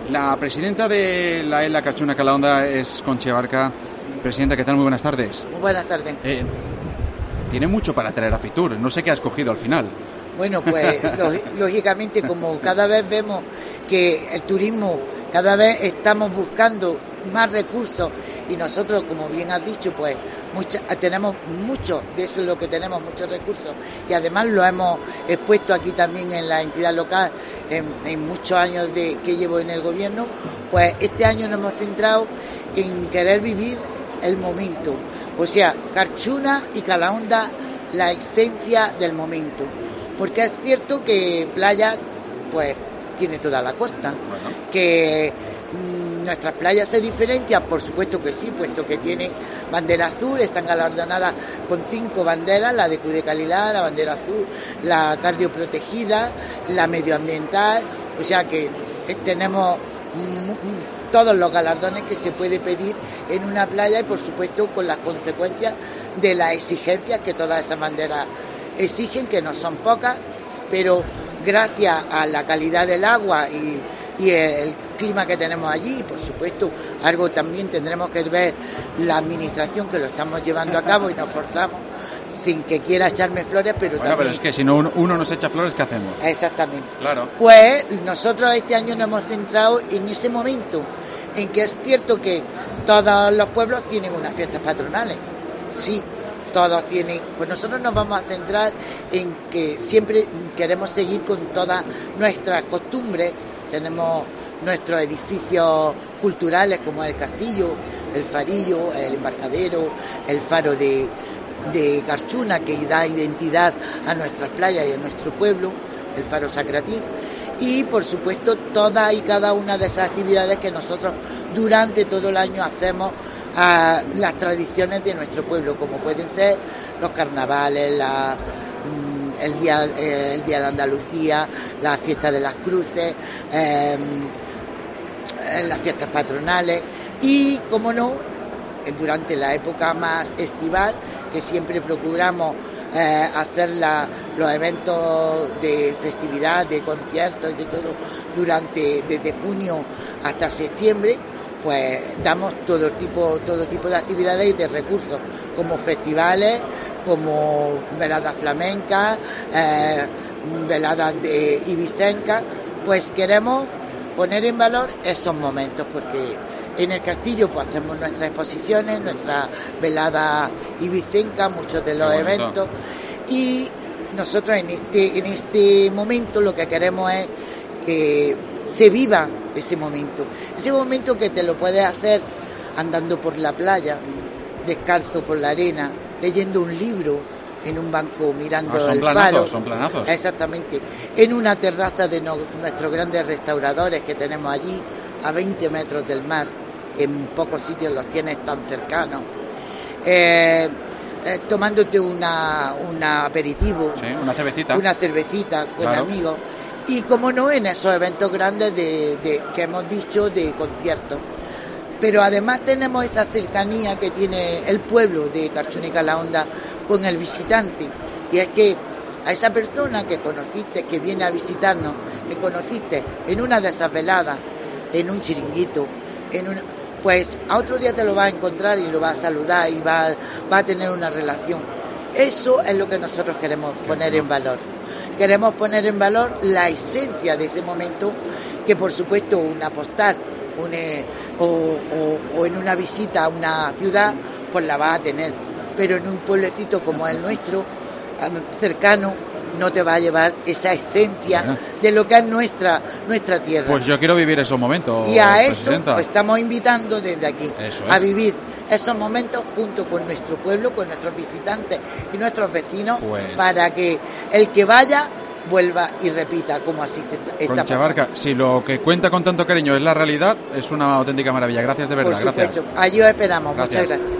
La presidenta de la ELA Carchuna Calahonda es Conchi Abarca. Presidenta, ¿qué tal? Muy buenas tardes. Muy buenas tardes. Tiene mucho para traer a Fitur, no sé qué ha escogido al final. Bueno, pues lógicamente, como cada vez vemos que el turismo, cada vez estamos buscando más recursos y nosotros, como bien has dicho, pues tenemos mucho, de eso es lo que tenemos, muchos recursos, y además lo hemos expuesto aquí también en la entidad local en muchos años que llevo en el gobierno. Pues este año nos hemos centrado en querer vivir el momento, o sea, Carchuna y Calahonda, la esencia del momento, porque es cierto que playa pues tiene toda la costa, que nuestras playas se diferencian, por supuesto que sí, puesto que tienen bandera azul, están galardonadas con 5 banderas, la de Q de calidad, la bandera azul, la cardioprotegida, la medioambiental, o sea que tenemos todos los galardones que se puede pedir en una playa y por supuesto con las consecuencias de las exigencias que todas esas banderas exigen, que no son pocas, pero gracias a la calidad del agua y el clima que tenemos allí, y por supuesto algo también tendremos que ver la administración, que lo estamos llevando a cabo y nos forzamos sin que quiera echarme flores, pero bueno, también... pero es que si no uno nos echa flores, ¿qué hacemos? Exactamente. Claro. Pues nosotros este año nos hemos centrado en ese momento, en que es cierto que todos los pueblos tienen unas fiestas patronales, sí, todos tienen, pues nosotros nos vamos a centrar en que siempre queremos seguir con todas nuestras costumbres. Tenemos nuestros edificios culturales como el castillo, el farillo, el embarcadero, el faro de Carchuna, que da identidad a nuestras playas y a nuestro pueblo, el faro Sacratif, y por supuesto todas y cada una de esas actividades que nosotros durante todo el año hacemos a las tradiciones de nuestro pueblo, como pueden ser los carnavales, el día de Andalucía, la fiesta de las cruces, las fiestas patronales y, como no, durante la época más estival, que siempre procuramos hacer los eventos de festividad, de conciertos y de todo desde junio hasta septiembre, pues damos todo tipo de actividades y de recursos, como festivales, como veladas flamencas, veladas de ibicencas. Pues queremos poner en valor esos momentos, porque en el castillo pues hacemos nuestras exposiciones, nuestras veladas ibicencas, muchos de los eventos, y nosotros en este momento lo que queremos es que se viva ese momento que te lo puedes hacer andando por la playa, descalzo por la arena, leyendo un libro en un banco mirando el faro. Son planazos. Exactamente. En una terraza de nuestros grandes restauradores que tenemos allí, a 20 metros del mar, en pocos sitios los tienes tan cercanos. Tomándote un aperitivo. Sí, una cervecita con amigos. Y como no, en esos eventos grandes que hemos dicho, de conciertos. Pero además tenemos esa cercanía que tiene el pueblo de Carchuna y Calahonda con el visitante, y es que a esa persona que conociste, que viene a visitarnos, que conociste en una de esas veladas, en un chiringuito, pues a otro día te lo vas a encontrar y lo vas a saludar y va a tener una relación. Eso es lo que nosotros queremos poner en valor. Queremos poner en valor la esencia de ese momento, que por supuesto una postal o en una visita a una ciudad pues la vas a tener, pero en un pueblecito como el nuestro, cercano, no te va a llevar esa esencia de lo que es nuestra tierra. Pues yo quiero vivir esos momentos. Y a Presidenta, eso estamos invitando desde aquí, a vivir esos momentos junto con nuestro pueblo, con nuestros visitantes y nuestros vecinos, para que el que vaya vuelva y repita, como así está Conchi Abarca, si lo que cuenta con tanto cariño es la realidad, es una auténtica maravilla. Gracias de verdad. Por supuesto, gracias. allí os esperamos. Gracias. Muchas gracias.